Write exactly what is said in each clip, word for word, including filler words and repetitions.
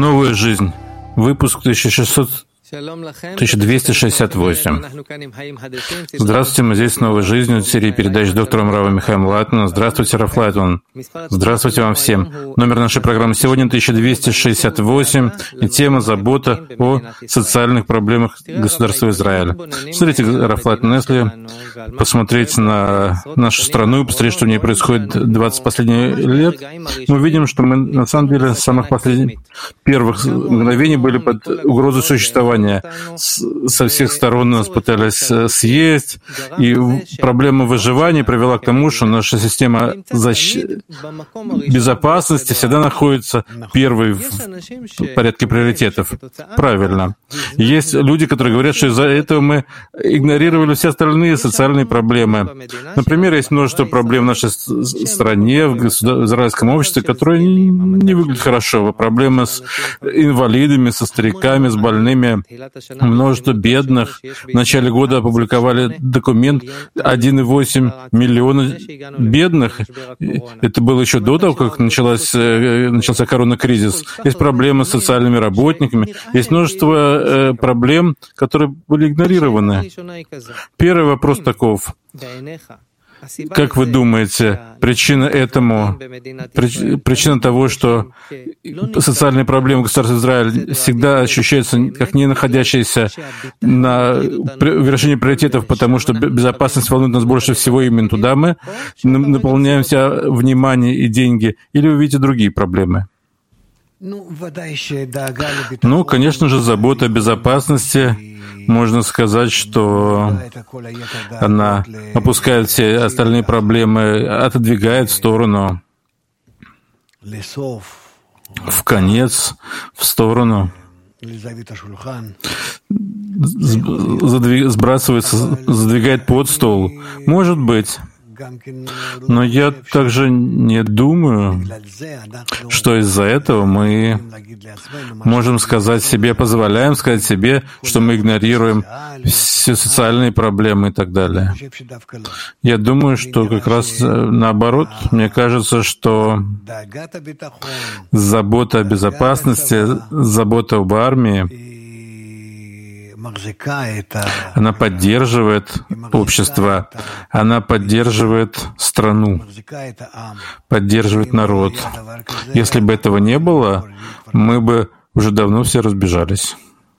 Новая жизнь. Выпуск тысяча шестьсот тысяча двести шестьдесят восемь. Здравствуйте, мы здесь с новой жизнью в серии передач с доктором Равом Михаилом Лайтманом. Здравствуйте, Рав Лайтман. Здравствуйте вам всем. Номер нашей программы сегодня тысяча двести шестьдесят восемь, и тема «Забота о социальных проблемах государства Израиль». Смотрите, Рав Лайтман, если посмотреть на нашу страну и посмотреть, что в ней происходит двадцать последних лет, мы видим, что мы на самом деле с самых последних первых мгновений были под угрозой существования. Со всех сторон нас пытались съесть, и проблема выживания привела к тому, что наша система защ... безопасности всегда находится первой в порядке приоритетов. Правильно. Есть люди, которые говорят, что из-за этого мы игнорировали все остальные социальные проблемы. Например, есть множество проблем в нашей стране, в израильском обществе, которые не выглядят хорошо. Проблемы с инвалидами, со стариками, с больными. Множество бедных. В начале года опубликовали документ один и восемь миллиона бедных. Это было еще до того, как началась, начался коронакризис. Есть проблемы с социальными работниками. Есть множество э, проблем, которые были игнорированы. Первый вопрос таков. Как вы думаете, причина этому, причина того, что социальные проблемы государства Израиль всегда ощущаются как не находящиеся на вершине приоритетов, потому что безопасность волнует нас больше всего, именно туда мы наполняемся внимание и деньги, или вы видите другие проблемы? Ну, конечно же, забота о безопасности. Можно сказать, что она опускает все остальные проблемы, отодвигает в сторону, в конец, в сторону, сбрасывается, задвигает под стол. Может быть. Но я также не думаю, что из-за этого мы можем сказать себе, позволяем сказать себе, что мы игнорируем все социальные проблемы и так далее. Я думаю, что как раз наоборот, мне кажется, что забота о безопасности, забота об армии, она поддерживает общество, она поддерживает страну, поддерживает народ. Если бы этого не было, мы бы уже давно все разбежались.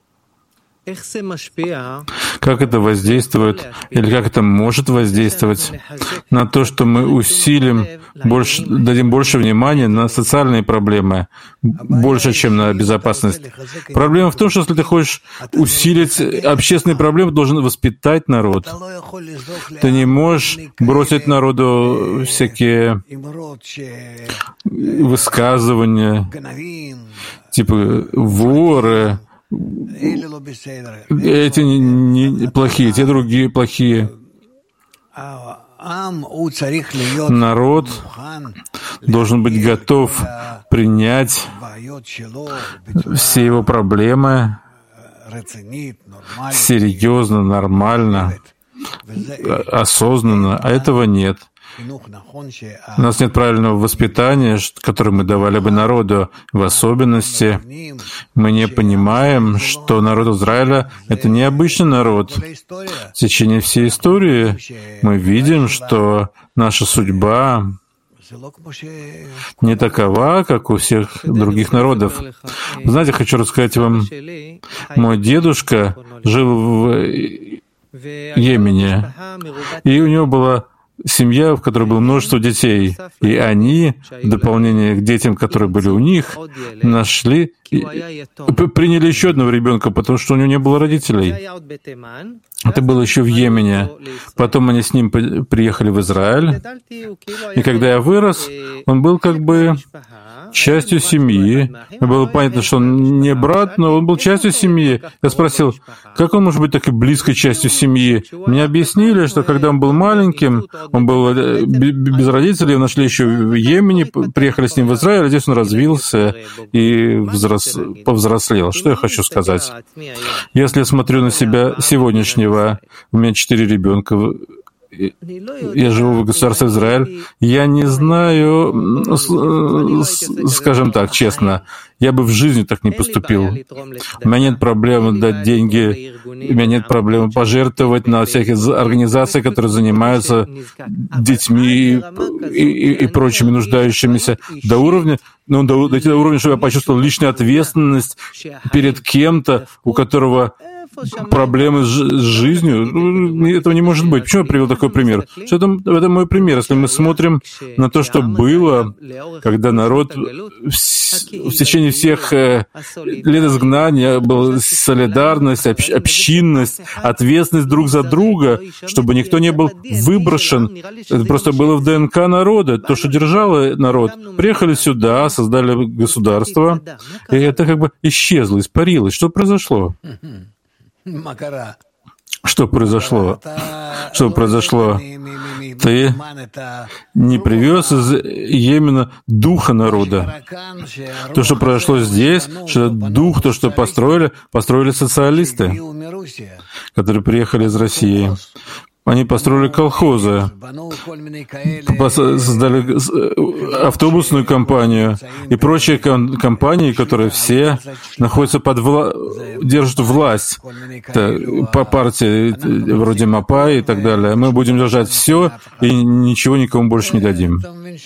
Как это воздействует, или как это может воздействовать на то, что мы усилим, больше, дадим больше внимания на социальные проблемы, больше, чем на безопасность. Проблема в том, что если ты хочешь усилить общественные проблемы, ты должен воспитать народ. Ты не можешь бросить народу всякие высказывания, типа воры, эти не, не плохие, те другие плохие. Народ должен быть готов принять все его проблемы серьезно, нормально, осознанно, а этого нет. У нас нет правильного воспитания, которое мы давали бы народу. В особенности мы не понимаем, что народ Израиля — это не обычный народ. В течение всей истории мы видим, что наша судьба не такова, как у всех других народов. Знаете, хочу рассказать вам, мой дедушка жил в Йемене, и у него была семья, в которой было множество детей, и они, в дополнение к детям, которые были у них, нашли, приняли еще одного ребенка, потому что у него не было родителей. Это было еще в Йемене. Потом они с ним приехали в Израиль, и когда я вырос, он был как бы частью семьи. Было понятно, что он не брат, но он был частью семьи. Я спросил, как он может быть такой близкой частью семьи? Мне объяснили, что когда он был маленьким, он был без родителей, его нашли еще в Йемене, приехали с ним в Израиль, здесь он развился и взрос... повзрослел. Что я хочу сказать? Если я смотрю на себя сегодняшнего, у меня четыре ребенка, я живу в государстве Израиль, я не знаю, скажем так, честно, я бы в жизни так не поступил. У меня нет проблем дать деньги, у меня нет проблем пожертвовать на всякие организации, которые занимаются детьми и, и, и прочими нуждающимися до уровня, ну, до, до того уровня, чтобы я почувствовал личную ответственность перед кем-то, у которого проблемы с жизнью. Ну, этого не может быть. Почему я привел такой пример? Что это, это мой пример. Если мы смотрим на то, что было, когда народ в, в течение всех лет изгнания была солидарность, общ, общинность, ответственность друг за друга, чтобы никто не был выброшен. Это просто было в ДНК народа. То, что держало народ. Приехали сюда, создали государство, и это как бы исчезло, испарилось. Что произошло? Что произошло? Что произошло? Ты не привез из Йемена духа народа. То, что произошло здесь, что дух, то, что построили, построили социалисты, которые приехали из России. Они построили колхозы, создали автобусную компанию и прочие компании, которые все находятся под вла... держат власть. Это по партии вроде Мапай и так далее. Мы будем держать все и ничего никому больше не дадим.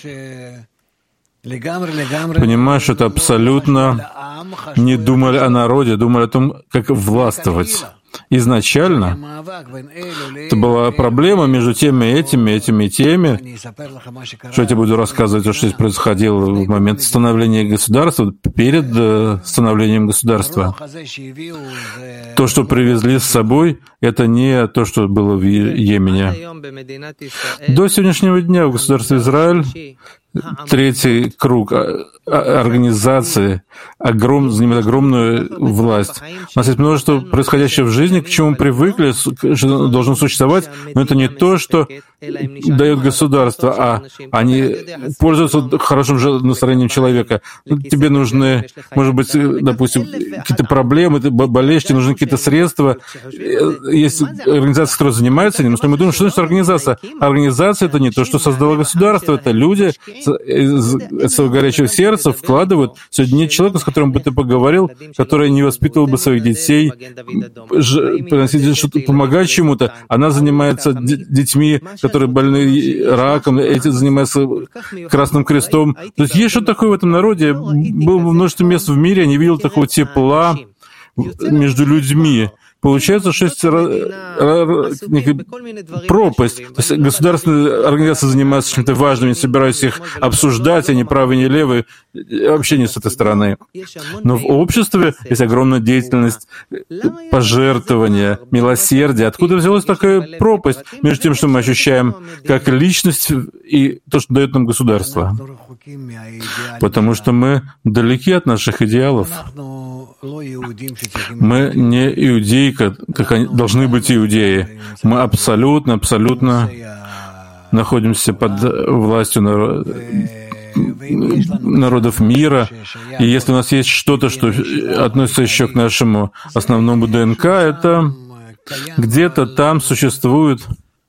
Понимаешь, что это абсолютно не думали о народе, думали о том, как властвовать. Изначально это была проблема между теми, этими, этими и теми. Что я тебе буду рассказывать, что здесь происходило в момент становления государства, перед становлением государства. То, что привезли с собой, это не то, что было в Йемене. До сегодняшнего дня в государстве Израиль третий круг организации огром, занимает огромную власть. У нас есть множество происходящего в жизни, к чему мы привыкли, что должно существовать, но это не то, что дает государство, а они пользуются хорошим настроением человека. Тебе нужны, может быть, допустим, какие-то проблемы, ты болеешь, тебе нужны какие-то средства. Есть организации, которые занимаются этим, но мы думаем, что значит организация? Организация — это не то, что создало государство, это люди из своего горячего сердца вкладывают. Сегодня нет человека, с которым бы ты поговорил, который не воспитывал бы своих детей, помогать чему-то. Она занимается детьми, которые больны раком, эти занимаются Красным Крестом. То есть есть что-то такое в этом народе. Было множество мест в мире, я не видел такого тепла между людьми. Получается, что есть пропасть. То есть государственные организации занимаются чем-то важным, не собираюсь их обсуждать, они правые, не левые, вообще не с этой стороны. Но в обществе есть огромная деятельность пожертвования, милосердия. Откуда взялась такая пропасть между тем, что мы ощущаем как личность, и то, что дает нам государство? Потому что мы далеки от наших идеалов. Мы не иудеи, как они должны быть иудеи. Мы абсолютно, абсолютно находимся под властью народов мира. И если у нас есть что-то, что относится еще к нашему основному ДНК, это где-то там существует.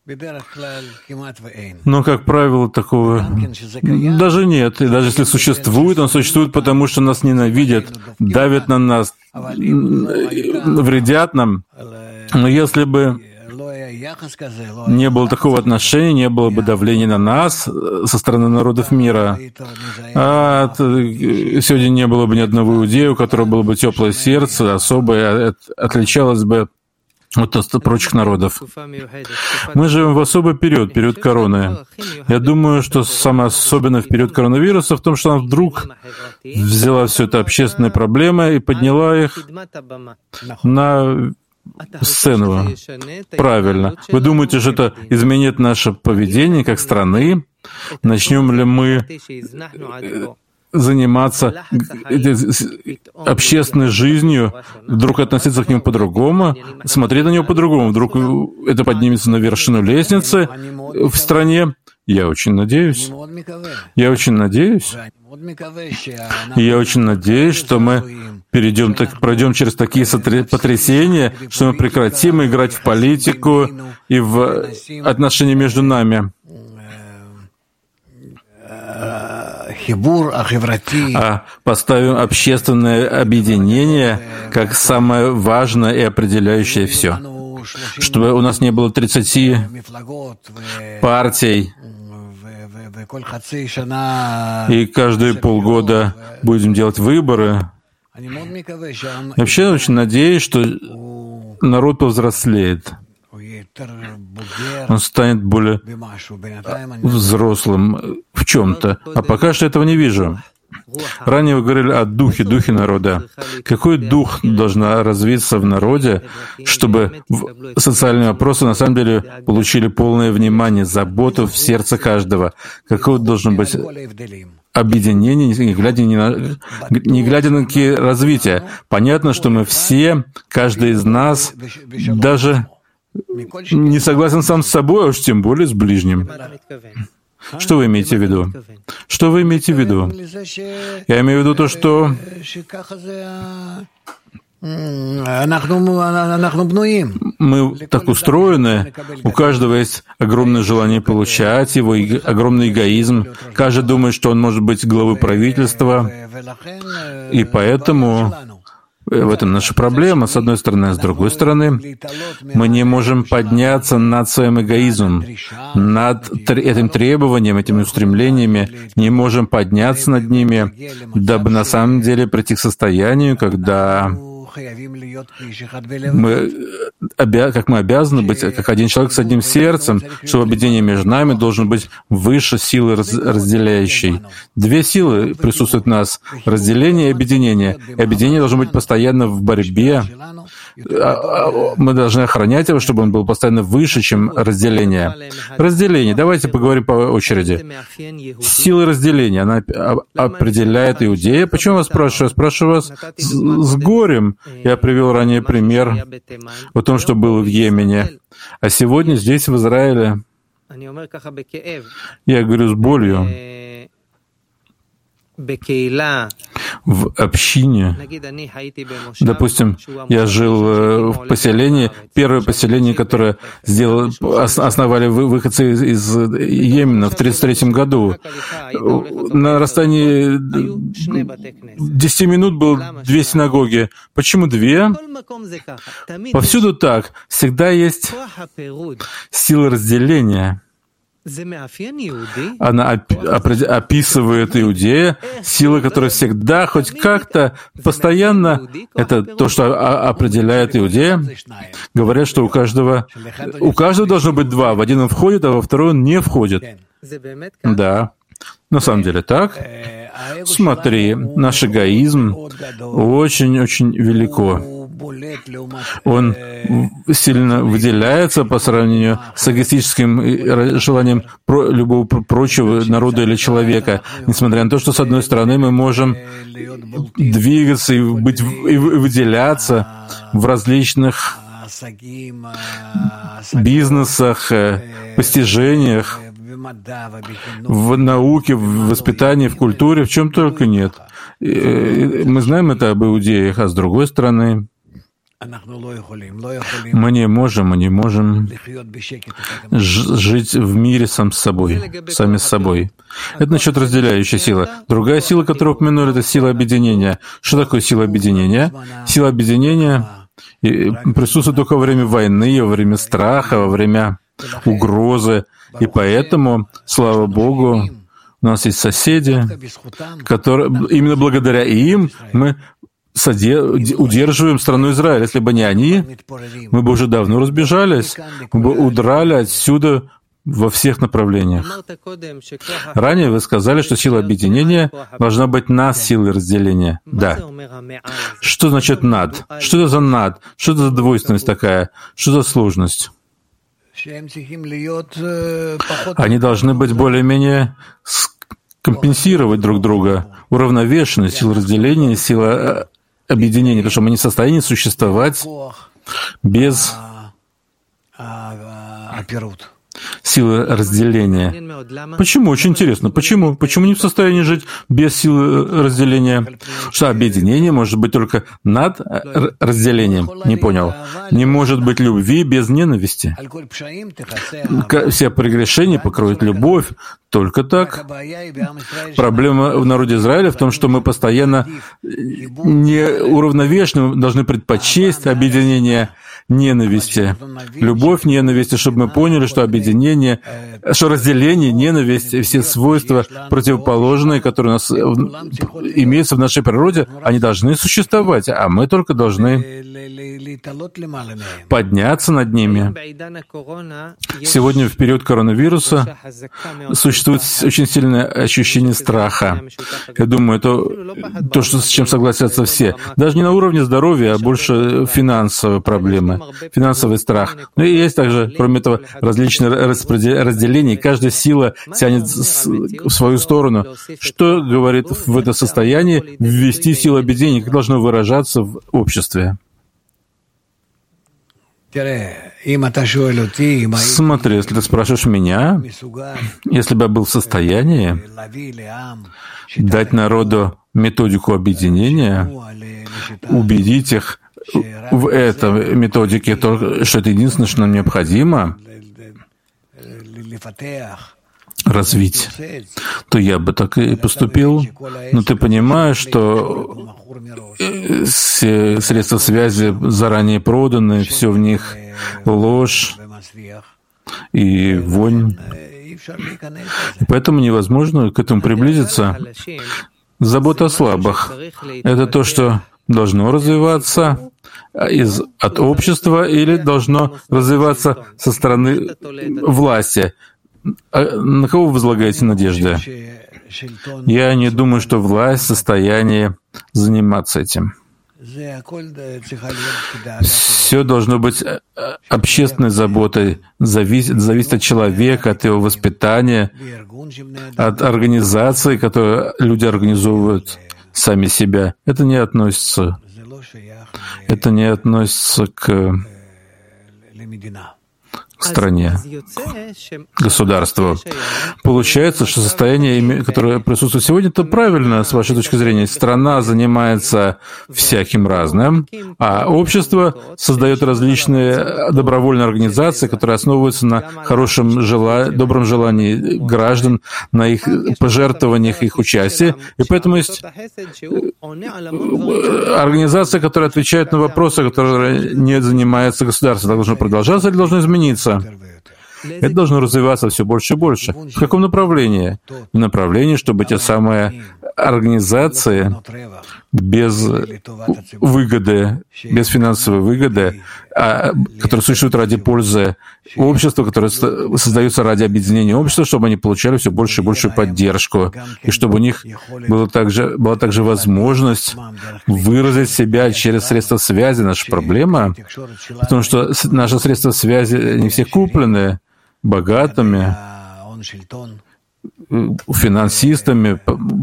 Но, как правило, такого даже нет. И даже если существует, он существует, потому что нас ненавидят, давят на нас, вредят нам. Но если бы не было такого отношения, не было бы давления на нас со стороны народов мира, а сегодня не было бы ни одного иудея, у которого было бы теплое сердце, особое, отличалось бы от прочих народов. Мы живем в особый период, период короны. Я думаю, что самое особенное в период коронавируса в том, что она вдруг взяла все это общественные проблемы и подняла их на сцену. Правильно. Вы думаете, что это изменит наше поведение как страны? Начнем ли мы заниматься общественной жизнью, вдруг относиться к нему по-другому, смотреть на него по-другому, вдруг это поднимется на вершину лестницы в стране? Я очень надеюсь. Я очень надеюсь. И я очень надеюсь, что мы перейдем, так, пройдем через такие потрясения, что мы прекратим играть в политику и в отношения между нами. А поставим общественное объединение как самое важное и определяющее все. Чтобы у нас не было тридцати партий, и каждые полгода будем делать выборы. Вообще, я очень надеюсь, что народ повзрослеет. Он станет более взрослым в чем-то. А пока что этого не вижу. Ранее вы говорили о духе, духе народа. Какой дух должна развиться в народе, чтобы социальные вопросы на самом деле получили полное внимание, заботу в сердце каждого? Какое должно быть объединение, не глядя, ни на, не глядя на какие развития? Понятно, что мы все, каждый из нас, даже не согласен сам с собой, а уж тем более с ближним. Что вы имеете в виду? Что вы имеете в виду? Я имею в виду то, что мы так устроены, у каждого есть огромное желание получать его, огромный эгоизм. Каждый думает, что он может быть главой правительства, и поэтому в этом наша проблема, с одной стороны, а с другой стороны, мы не можем подняться над своим эгоизмом, над этим требованием, этими устремлениями, не можем подняться над ними, дабы на самом деле прийти к состоянию, когда мы, как мы обязаны быть, как один человек с одним сердцем, что объединение между нами должно быть выше силы разделяющей. Две силы присутствуют в нас — разделение и объединение. И объединение должно быть постоянно в борьбе. Мы должны охранять его, чтобы он был постоянно выше, чем разделение. Разделение. Давайте поговорим по очереди. Сила разделения, она определяет иудея. Почему я вас спрашиваю? Я спрашиваю вас с, с горем. Я привел ранее пример о том, что было в Йемене. А сегодня здесь, в Израиле, я говорю с болью, в общине. Допустим, я жил в поселении, первое поселение, которое сделало, основали выходцы из, из Йемена в тридцать третьем году. На расстоянии десяти минут было две синагоги. Почему две? Повсюду так. Всегда есть сила разделения. Она описывает иудея, сила, которая всегда, хоть как-то, постоянно, это то, что определяет иудея. Говорят, что у каждого, у каждого должно быть два. В один он входит, а во второй он не входит. Да, на самом деле так. Смотри, наш эгоизм очень-очень велико. Он сильно выделяется по сравнению с эгоистическим желанием про любого прочего народа или человека. Несмотря на то, что, с одной стороны, мы можем двигаться и, быть, и выделяться в различных бизнесах, постижениях, в науке, в воспитании, в культуре, в чем только нет. Мы знаем это об иудеях, а с другой стороны, мы не можем, мы не можем жить в мире сам с собой, сами с собой. Это насчет разделяющей силы. Другая сила, которую упомянули, это сила объединения. Что такое сила объединения? Сила объединения присутствует только во время войны, во время страха, во время угрозы. И поэтому, слава Богу, у нас есть соседи, которые, именно благодаря им мы удерживаем страну Израиль. Если бы не они, мы бы уже давно разбежались, мы бы удрали отсюда во всех направлениях. Ранее вы сказали, что сила объединения должна быть над силой разделения. Да. Что значит над? Что это за над? Что это за двойственность такая? Что за сложность? Они должны быть более-менее компенсировать друг друга, уравновешены, сила разделения, сила объединения, потому что мы не в состоянии существовать без силы разделения. Почему? Очень интересно. Почему? Почему не в состоянии жить без силы разделения? Что объединение может быть только над разделением? Не понял. Не может быть любви без ненависти. Все прегрешения покроет любовь. Только так. Проблема в народе Израиля в том, что мы постоянно неуравновешенно должны предпочесть объединение ненависти. Любовь ненависти, чтобы мы поняли, что объединение, что разделение, ненависть и все свойства противоположные, которые у нас имеются в нашей природе, они должны существовать, а мы только должны подняться над ними. Сегодня, в период коронавируса, существует очень сильное ощущение страха. Я думаю, это то, что, с чем согласятся все. Даже не на уровне здоровья, а больше финансовые проблемы, финансовый страх. Но и есть также, кроме этого, различные разделения. Каждая сила тянет в свою сторону. Что говорит в это состояние ввести силу объединения? Как должно выражаться в обществе? Смотри, если ты спрашиваешь меня, если бы я был в состоянии дать народу методику объединения, убедить их в этой методике, то, что это единственное, что нам необходимо развить, то я бы так и поступил. Но ты понимаешь, что все средства связи заранее проданы, все в них ложь и вонь. И поэтому невозможно к этому приблизиться. Забота о слабых — это то, что должно развиваться из, от общества или должно развиваться со стороны власти. А на кого вы возлагаете надежды? Я не думаю, что власть в состоянии заниматься этим. Все должно быть общественной заботой, зависит, зависит от человека, от его воспитания, от организации, которые люди организовывают сами себя. Это не относится, это не относится к стране, государству. Получается, что состояние, которое присутствует сегодня, это правильно, с вашей точки зрения. Страна занимается всяким разным, а общество создает различные добровольные организации, которые основываются на хорошем жела... добром желании граждан, на их пожертвованиях, их участии. И поэтому есть организация, которая отвечает на вопросы, которые не занимается государством. Должно продолжаться или должно измениться? Это должно развиваться все больше и больше. В каком направлении? В направлении, чтобы те самые организации без выгоды, без финансовой выгоды, а, которые существуют ради пользы общества, которые создаются ради объединения общества, чтобы они получали все больше и большую поддержку, и чтобы у них было также, была также возможность выразить себя через средства связи. Наша проблема, потому что наши средства связи не все куплены богатыми, финансистами,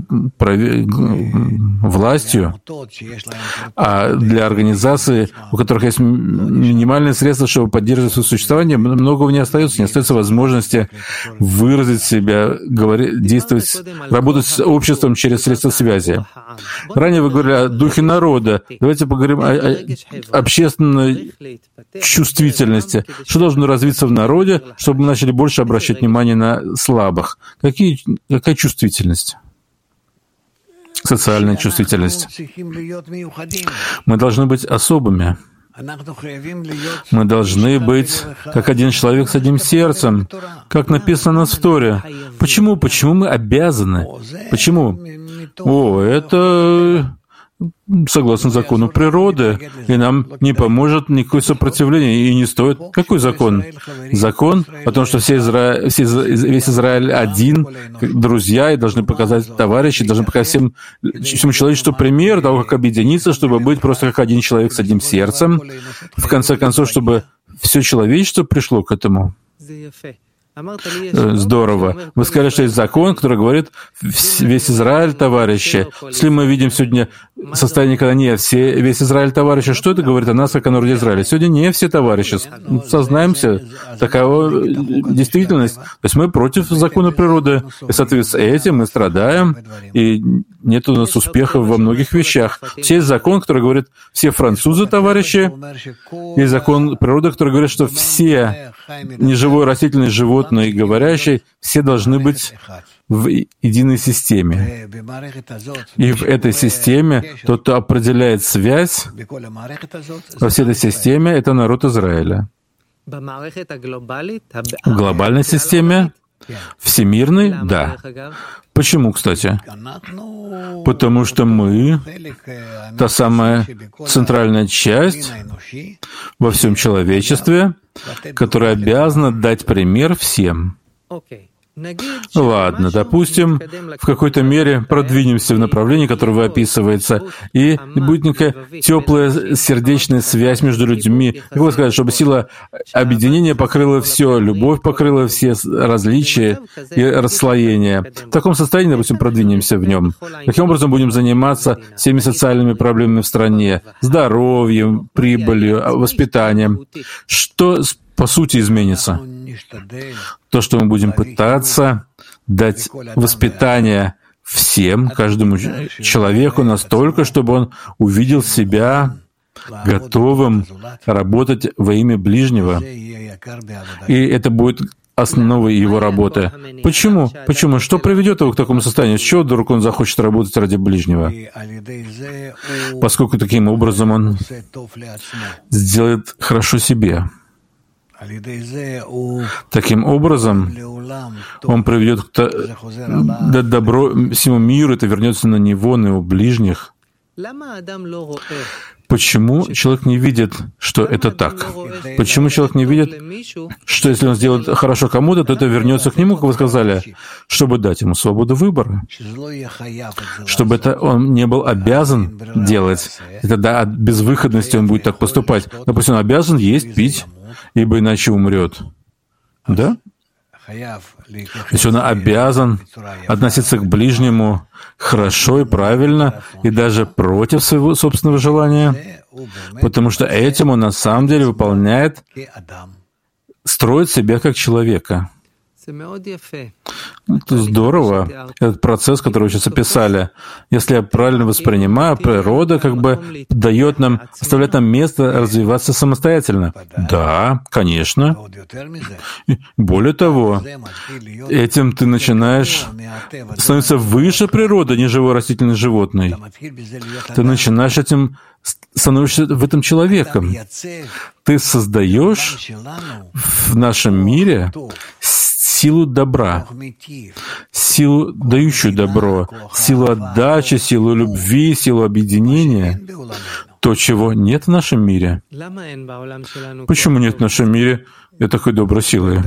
властью, а для организаций, у которых есть минимальные средства, чтобы поддерживать свое существование, многого не остается, не остается возможности выразить себя, говорить, действовать, работать с обществом через средства связи. Ранее вы говорили о духе народа. Давайте поговорим о, о общественной чувствительности. Что должно развиться в народе, чтобы мы начали больше обращать внимание на слабых? Какие, какая чувствительность? Социальная чувствительность. Мы должны быть особыми. Мы должны быть как один человек с одним сердцем, как написано в Торе. Почему? Почему мы обязаны? Почему? О, это согласно закону природы, и нам не поможет никакое сопротивление, и не стоит. Какой закон? Закон о том, что все Изра... все... весь Израиль один, друзья, и должны показать товарищи, должны показать всем, всему человечеству пример того, как объединиться, чтобы быть просто как один человек с одним сердцем. В конце концов, чтобы все человечество пришло к этому. Здорово. Вы сказали, что есть закон, который говорит, весь Израиль, товарищи. Если мы видим сегодня состояние, когда не все, весь Израиль товарищи. Что это говорит о нас, как о народе Израиля? Сегодня не все товарищи. Сознаемся, такова действительность. То есть мы против закона природы, и, соответственно, этим мы страдаем, и нет у нас успеха во многих вещах. Есть закон, который говорит, все французы товарищи, есть закон природы, который говорит, что все неживое, растительное, животное и говорящие, все должны быть в единой системе. И в этой системе тот, кто определяет связь во всей этой системе, это народ Израиля. В глобальной системе, всемирной, да. Почему, кстати? Потому что мы, та самая центральная часть во всем человечестве, которая обязана дать пример всем. Ладно, допустим, в какой-то мере продвинемся в направлении, которое описывается, и будет некая теплая сердечная связь между людьми. Как вы сказали, чтобы сила объединения покрыла все, любовь покрыла все различия и расслоения. В таком состоянии, допустим, продвинемся в нем. Таким образом будем заниматься всеми социальными проблемами в стране, здоровьем, прибылью, воспитанием. Что по сути изменится? То, что мы будем пытаться дать воспитание всем, каждому человеку настолько, чтобы он увидел себя готовым работать во имя ближнего. И это будет основой его работы. Почему? Почему? Что приведет его к такому состоянию? С чего вдруг он захочет работать ради ближнего? Поскольку таким образом он сделает хорошо себе. Таким образом, он приведет к добро всему миру, это вернется на него, на его ближних. Почему человек не видит, что это так? Почему человек не видит, что если он сделает хорошо кому-то, то это вернется к нему, как вы сказали, чтобы дать ему свободу выбора, чтобы это он не был обязан делать, и тогда от безвыходности он будет так поступать. Допустим, он обязан есть, пить, ибо иначе умрет. Да? То есть он обязан относиться к ближнему хорошо и правильно, и даже против своего собственного желания, потому что этим он на самом деле выполняет, строит себя как человека. Это здорово, этот процесс, который вы сейчас описали. Если я правильно воспринимаю, природа как бы дает нам, оставляет нам место развиваться самостоятельно. Да, конечно. Более того, этим ты начинаешь становиться выше природы, не живой растительный животный. Ты начинаешь этим, становишься в этом человеком. Ты создаешь в нашем мире силу добра, силу, дающую добро, силу отдачи, силу любви, силу объединения, то, чего нет в нашем мире. Почему нет в нашем мире такой доброй силы?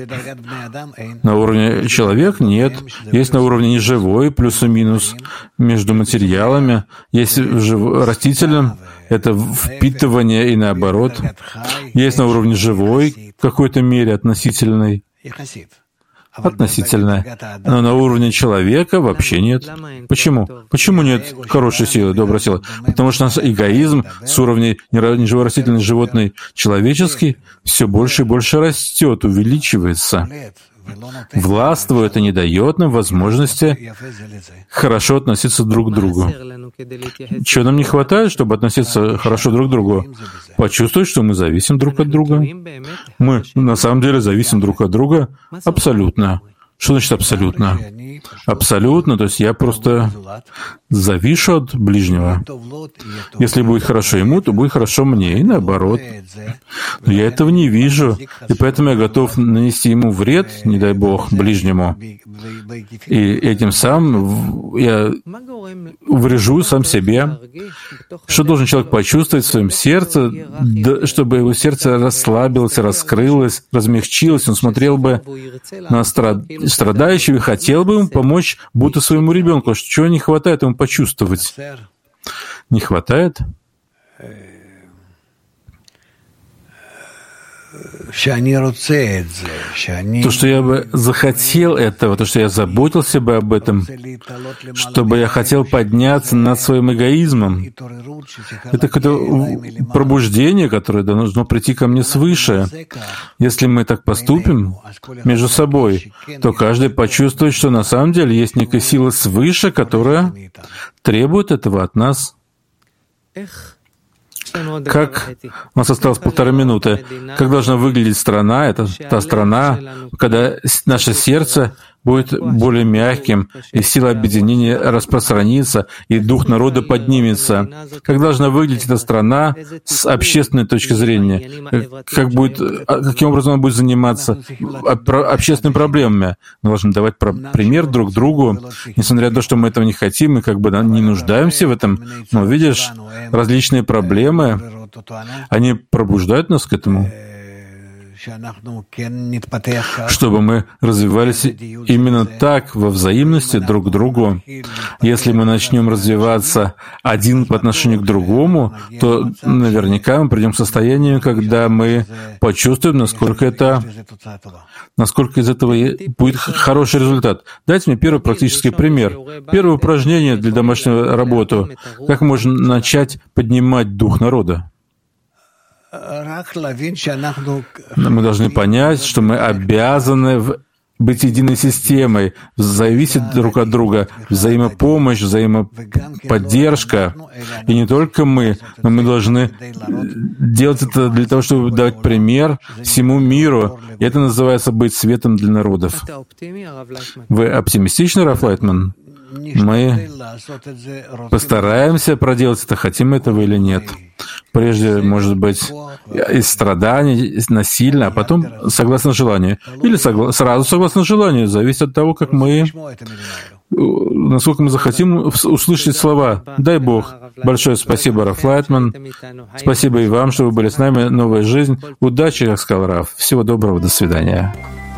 На уровне человека нет. Есть на уровне неживой, плюс и минус, между материалами. Есть в растительном, это впитывание и наоборот. Есть на уровне живой, в какой-то мере относительной. Относительно. Но на уровне человека вообще нет. Почему? Почему нет хорошей силы, доброй силы? Потому что наш эгоизм с уровня неживой растительной, животной, человеческий все больше и больше растет, увеличивается. Властвует и не дает нам возможности хорошо относиться друг к другу. Чего нам не хватает, чтобы относиться хорошо друг к другу? Почувствовать, что мы зависим друг от друга. Мы на самом деле зависим друг от друга абсолютно. Что значит абсолютно? Абсолютно, то есть я просто завишу от ближнего. Если будет хорошо ему, то будет хорошо мне, и наоборот. Но я этого не вижу, и поэтому я готов нанести ему вред, не дай Бог, ближнему. И этим самым я врежу сам себе. Что должен человек почувствовать в своем сердце, чтобы его сердце расслабилось, раскрылось, размягчилось, он смотрел бы на страдающего и хотел бы ему помочь, будто своему ребенку. Чего не хватает ему почувствовать? Не хватает? То, что я бы захотел этого, то, что я заботился бы об этом, чтобы я хотел подняться над своим эгоизмом. Это какое-то пробуждение, которое должно прийти ко мне свыше. Если мы так поступим между собой, то каждый почувствует, что на самом деле есть некая сила свыше, которая требует этого от нас. Как у нас осталось полторы минуты. Как должна выглядеть страна? Это та страна, когда наше сердце будет более мягким, и сила объединения распространится, и дух народа поднимется. Как должна выглядеть эта страна с общественной точки зрения? Как будет, каким образом она будет заниматься общественными проблемами? Мы должны давать пример друг другу, несмотря на то, что мы этого не хотим, мы как бы не нуждаемся в этом. Но видишь, различные проблемы, они пробуждают нас к этому, чтобы мы развивались именно так, во взаимности друг к другу. Если мы начнем развиваться один по отношению к другому, то наверняка мы придем к состоянию, когда мы почувствуем, насколько это, насколько из этого будет хороший результат. Дайте мне первый практический пример. Первое упражнение для домашней работы. Как можно начать поднимать дух народа? Мы должны понять, что мы обязаны быть единой системой, зависеть друг от друга, взаимопомощь, взаимоподдержка. И не только мы, но мы должны делать это для того, чтобы дать пример всему миру. И это называется быть светом для народов. Вы оптимистичны, Раф Лайтман? Мы постараемся проделать это, хотим этого или нет. Прежде, может быть, из страданий, насильно, а потом согласно желанию. Или согла- сразу согласно желанию. Зависит от того, как мы, насколько мы захотим услышать слова. Дай Бог. Большое спасибо, Раф Лайтман. Спасибо и вам, что вы были с нами. Новая жизнь. Удачи, как сказал Раф. Всего доброго. До свидания.